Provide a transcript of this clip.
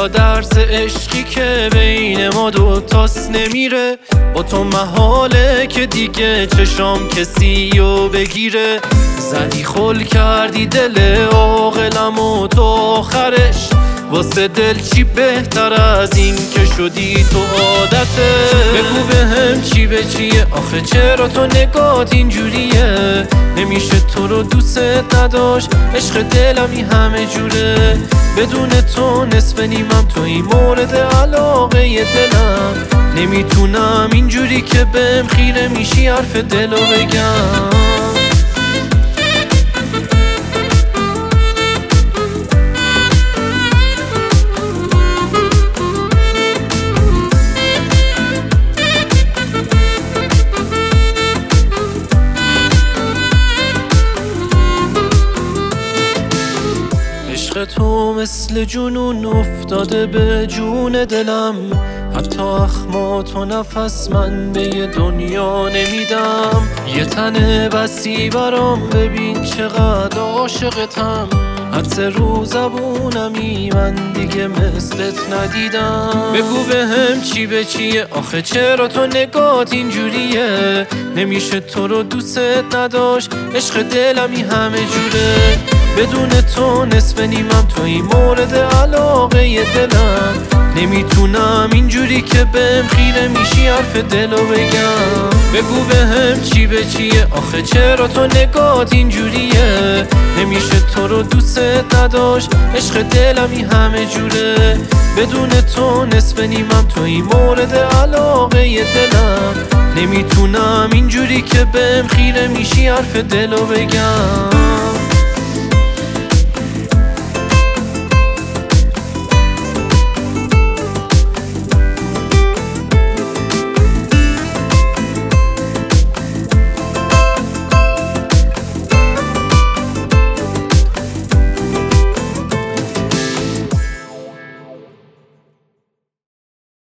یا درس عشقی که بین ما دوتاست نمیره. با تو محاله که دیگه چشام کسیو بگیره. زدی خل کردی دل عاقلم و تو آخرش واسه دل چی بهتر از این که شدی تو عادته. بگو بهم چی به چیه آخه چرا تو نگات اینجوریه. نمیشه تو رو دوست نداشت عشق دلمی همه جوره. بدون تو نصف نیمم تو این مورد علاقه دلم. نمیتونم اینجوری که بهم خیره میشی حرف دلو بگم. عشق تو مثل جنون افتاده به جون دلم. حتی اخمات و نفس من به یه دنیا نمیدم. یه تنه بسی برام ببین چقدر عاشقتم. حدس رو زبونمی من دیگه مثلت ندیدم. بگو بهم چی به چیه آخه چرا تو نگات اینجوریه. نمیشه تو رو دوست نداشت عشق دلمی همه جوره. بدون تو نصف نیمم تو این مورد علاقه دلم. نمیتونم اینجوری که بهم خیره میشی حرف دلو بگم. بگو بهم چی به چیه آخه چرا تو نگات اینجوریه. نمیشه تو رو دوست نداشت عشق دلمی همه جوره. بدون تو نصف نیمم تو این مورد علاقه دلم. نمیتونم اینجوری که بهم خیره میشی حرف دلو بگم.